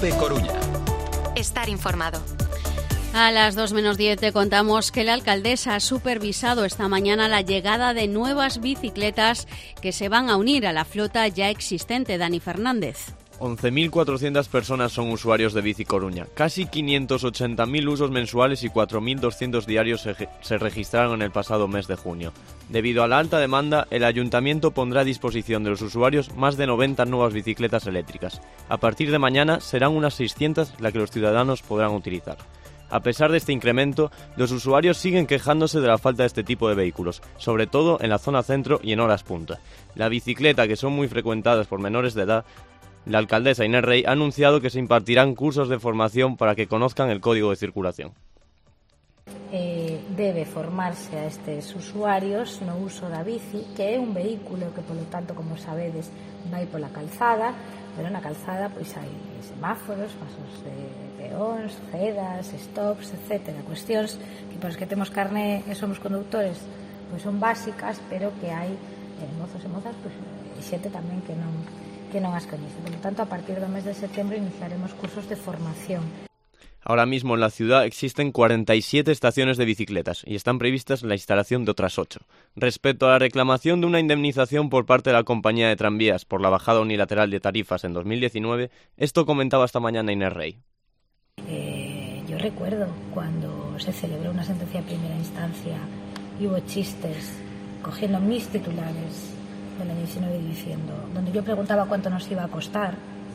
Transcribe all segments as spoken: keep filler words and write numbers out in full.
COPE Coruña. Estar informado. A las dos menos diez te contamos que la alcaldesa ha supervisado esta mañana la llegada de nuevas bicicletas que se van a unir a la flota ya existente. Dani Fernández. once mil cuatrocientas personas son usuarios de Bici Coruña. Casi quinientos ochenta mil usos mensuales y cuatro mil doscientos diarios se, se registraron en el pasado mes de junio. Debido a la alta demanda, el ayuntamiento pondrá a disposición de los usuarios más de noventa nuevas bicicletas eléctricas. A partir de mañana serán unas seiscientas las que los ciudadanos podrán utilizar. A pesar de este incremento, los usuarios siguen quejándose de la falta de este tipo de vehículos, sobre todo en la zona centro y en horas punta. La bicicleta, que son muy frecuentadas por menores de edad, la alcaldesa Inés Rey ha anunciado que se impartirán cursos de formación para que conozcan el código de circulación. Eh, debe formarse a estes usuarios no uso da bici, que é un vehículo que, polo tanto, como sabedes, vai pola calzada, pero na calzada pois hai semáforos, pasos de peóns, cedas, stops, etcétera. Cuestións que para os que temos carné e somos conductores pois son básicas, pero que hai eh, mozos e mozas, pois, e xente tamén que non que non as coñece. Por lo tanto, a partir do mes de setembro iniciaremos cursos de formación. Ahora mismo en la ciudad existen cuarenta y siete estaciones de bicicletas y están previstas la instalación de otras ocho. Respecto a la reclamación de una indemnización por parte de la compañía de tranvías por la bajada unilateral de tarifas en dos mil diecinueve, esto comentaba esta mañana Inés Rey. Eh, yo recuerdo cuando se celebró una sentencia de primera instancia y hubo chistes cogiendo mis titulares del año diecinueve diciendo, donde yo preguntaba cuánto nos iba a costar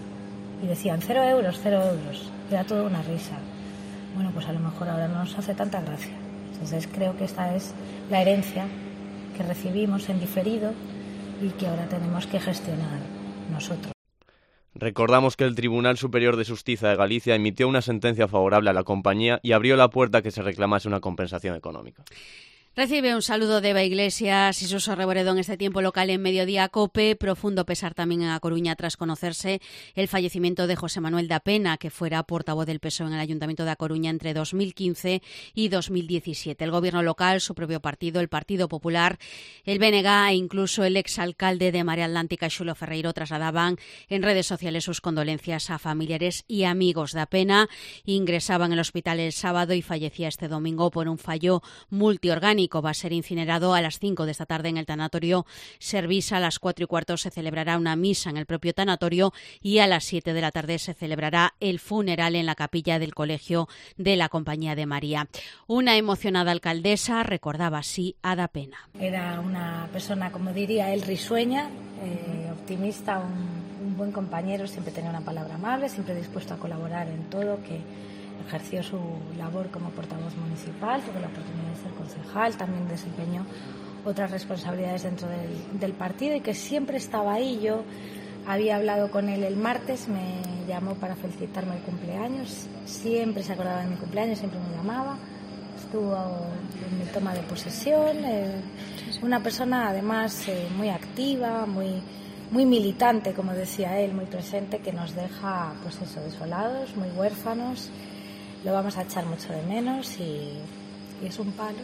y decían cero euros, cero euros, era toda una risa. Bueno, pues a lo mejor ahora no nos hace tanta gracia. Entonces creo que esta es la herencia que recibimos en diferido y que ahora tenemos que gestionar nosotros. Recordamos que el Tribunal Superior de Xustiza de Galicia emitió una sentencia favorable a la compañía y abrió la puerta a que se reclamase una compensación económica. Recibe un saludo de Eva Iglesias y Suso Reboredo en este tiempo local en Mediodía COPE. Profundo pesar también en A Coruña tras conocerse el fallecimiento de José Manuel Dapena, que fuera portavoz del P S O E en el Ayuntamiento de A Coruña entre dos mil quince y dos mil diecisiete. El gobierno local, su propio partido, el Partido Popular, el B N G e incluso el exalcalde de Marea Atlántica, Xulo Ferreiro, trasladaban en redes sociales sus condolencias a familiares y amigos. Dapena ingresaba en el hospital el sábado y fallecía este domingo por un fallo multiorgánico. Va a ser incinerado a las cinco de esta tarde en el tanatorio Servisa. A las cuatro y cuarto se celebrará una misa en el propio tanatorio y a las siete de la tarde se celebrará el funeral en la capilla del Colegio de la Compañía de María. Una emocionada alcaldesa recordaba así a Dapena. Era una persona, como diría él, risueña, eh, optimista, un, un buen compañero, siempre tenía una palabra amable, siempre dispuesto a colaborar en todo, que ejerció su labor como portavoz municipal, tuvo la oportunidad de ser concejal, también desempeñó otras responsabilidades dentro del, del partido y que siempre estaba ahí. Yo había hablado con él el martes, me llamó para felicitarme el cumpleaños, siempre se acordaba de mi cumpleaños, siempre me llamaba, estuvo en mi toma de posesión, eh, una persona además eh, muy activa, muy, muy militante, como decía él, muy presente, que nos deja pues eso, desolados, muy huérfanos. Lo vamos a echar mucho de menos y, y es un palo.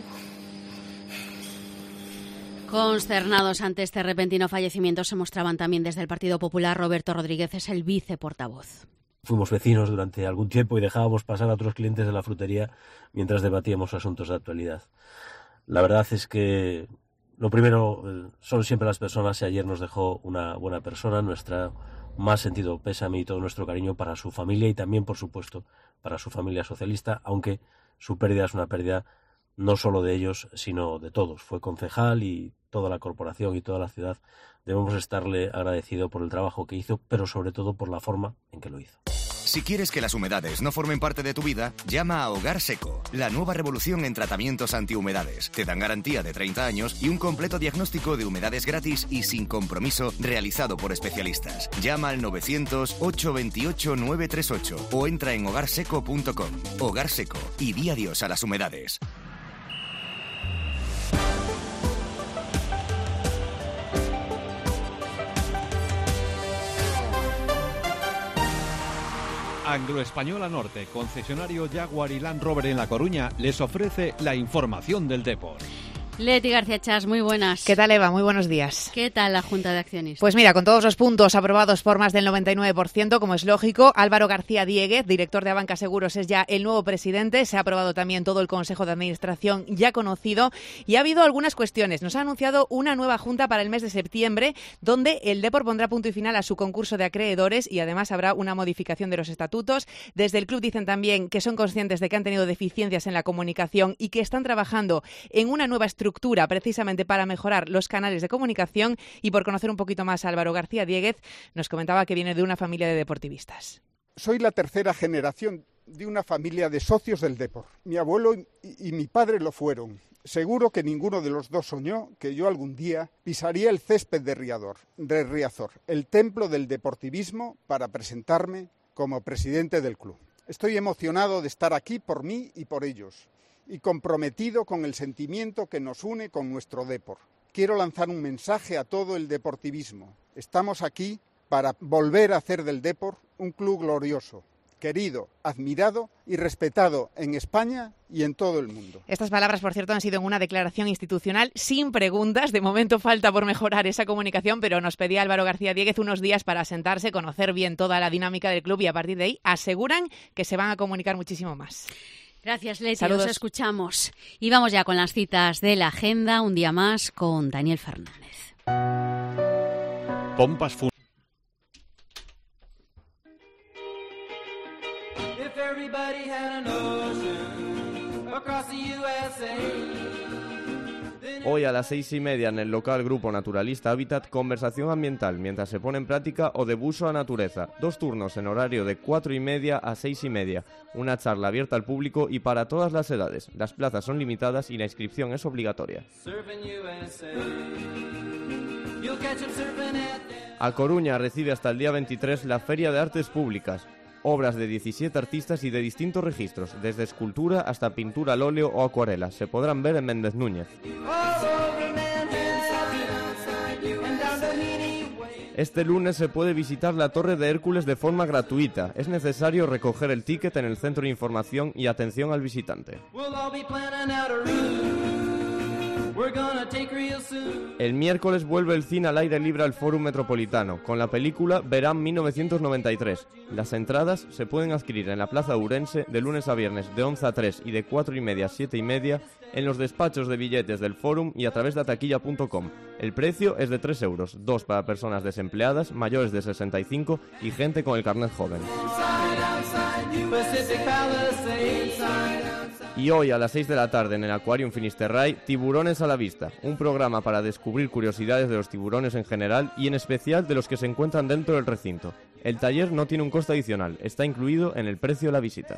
Consternados ante este repentino fallecimiento se mostraban también desde el Partido Popular. Roberto Rodríguez es el viceportavoz. Fuimos vecinos durante algún tiempo y dejábamos pasar a otros clientes de la frutería mientras debatíamos asuntos de actualidad. La verdad es que lo primero son siempre las personas y ayer nos dejó una buena persona, nuestra más sentido pésame y todo nuestro cariño para su familia y también, por supuesto, para su familia socialista, aunque su pérdida es una pérdida no solo de ellos, sino de todos. Fue concejal y toda la corporación y toda la ciudad debemos estarle agradecido por el trabajo que hizo, pero sobre todo por la forma en que lo hizo. Si quieres que las humedades no formen parte de tu vida, llama a Hogar Seco, la nueva revolución en tratamientos antihumedades. Te dan garantía de treinta años y un completo diagnóstico de humedades gratis y sin compromiso realizado por especialistas. Llama al novecientos, ocho veintiocho, nueve treinta y ocho o entra en hogar seco punto com. Hogar Seco y di adiós a las humedades. Anglo-Española Norte, concesionario Jaguar y Land Rover en La Coruña, les ofrece la información del deporte. Leti García Chas, muy buenas. ¿Qué tal, Eva? Muy buenos días. ¿Qué tal la Junta de Accionistas? Pues mira, con todos los puntos aprobados por más del noventa y nueve por ciento, como es lógico, Álvaro García Diéguez, director de Abanca Seguros, es ya el nuevo presidente. Se ha aprobado también todo el Consejo de Administración ya conocido y ha habido algunas cuestiones. Nos ha anunciado una nueva Junta para el mes de septiembre, donde el Depor pondrá punto y final a su concurso de acreedores y además habrá una modificación de los estatutos. Desde el club dicen también que son conscientes de que han tenido deficiencias en la comunicación y que están trabajando en una nueva estructura precisamente para mejorar los canales de comunicación. Y por conocer un poquito más a Álvaro García Diéguez, nos comentaba que viene de una familia de deportivistas. Soy la tercera generación de una familia de socios del Depor. Mi abuelo y, y mi padre lo fueron. Seguro que ninguno de los dos soñó que yo algún día pisaría el césped de Riazor, de Riazor, el templo del deportivismo, para presentarme como presidente del club. Estoy emocionado de estar aquí por mí y por ellos, y comprometido con el sentimiento que nos une con nuestro Depor. Quiero lanzar un mensaje a todo el deportivismo. Estamos aquí para volver a hacer del Depor un club glorioso, querido, admirado y respetado en España y en todo el mundo. Estas palabras, por cierto, han sido en una declaración institucional sin preguntas. De momento falta por mejorar esa comunicación, pero nos pedía Álvaro García Diéguez unos días para sentarse, conocer bien toda la dinámica del club y a partir de ahí aseguran que se van a comunicar muchísimo más. Gracias, Leti. Saludos. Os escuchamos. Y vamos ya con las citas de la agenda, un día más con Daniel Fernández. Pompas fúnebres. Hoy a las seis y media en el local Grupo Naturalista Hábitat, conversación ambiental mientras se pone en práctica o de buso a natureza. Dos turnos en horario de cuatro y media a seis y media. Una charla abierta al público y para todas las edades. Las plazas son limitadas y la inscripción es obligatoria. A Coruña recibe hasta el día veintitrés la Feria de Artes Públicas. Obras de diecisiete artistas y de distintos registros, desde escultura hasta pintura al óleo o acuarela, se podrán ver en Méndez Núñez. Este lunes se puede visitar la Torre de Hércules de forma gratuita. Es necesario recoger el ticket en el Centro de Información y Atención al Visitante. El miércoles vuelve el cine al aire libre al Fórum Metropolitano, con la película Verán mil novecientos noventa y tres. Las entradas se pueden adquirir en la Plaza Ourense de lunes a viernes de once a tres y de cuatro y media a siete y media, en los despachos de billetes del Fórum y a través de ataquilla punto com. El precio es de tres euros, dos para personas desempleadas, mayores de sesenta y cinco y gente con el carnet joven. Y hoy a las seis de la tarde en el Aquarium Finisterrae, Tiburones a la Vista, un programa para descubrir curiosidades de los tiburones en general y en especial de los que se encuentran dentro del recinto. El taller no tiene un coste adicional, está incluido en el precio de la visita.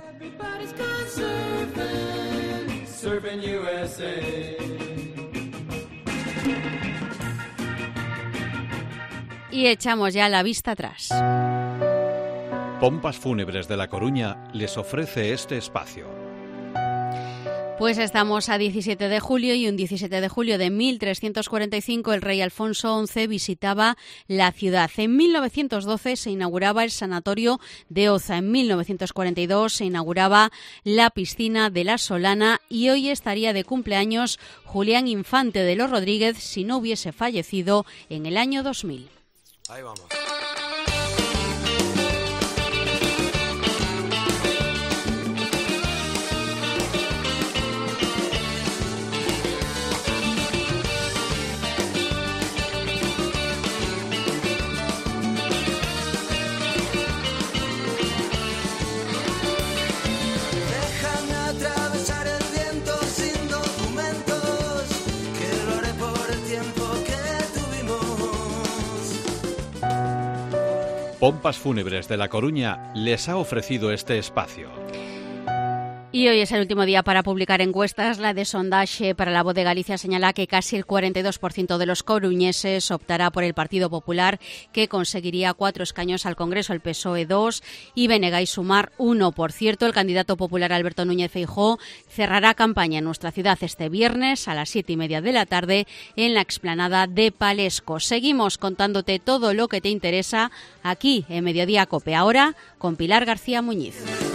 Y echamos ya la vista atrás. Pompas Fúnebres de La Coruña les ofrece este espacio. Pues estamos a diecisiete de julio y un diecisiete de julio de mil trescientos cuarenta y cinco el rey Alfonso once visitaba la ciudad. En mil novecientos doce se inauguraba el sanatorio de Oza. En mil novecientos cuarenta y dos se inauguraba la piscina de la Solana y hoy estaría de cumpleaños Julián Infante de los Rodríguez si no hubiese fallecido en el año dos mil. Ahí vamos. Pompas Fúnebres de La Coruña les ha ofrecido este espacio. Y hoy es el último día para publicar encuestas. La de Sondaje para la Voz de Galicia señala que casi el cuarenta y dos por ciento de los coruñeses optará por el Partido Popular, que conseguiría cuatro escaños al Congreso, el P S O E dos y Benegai Sumar uno. Por cierto, el candidato popular Alberto Núñez Feijóo cerrará campaña en nuestra ciudad este viernes a las siete y media de la tarde en la explanada de Palesco. Seguimos contándote todo lo que te interesa aquí en Mediodía COPE. Ahora con Pilar García Muñiz.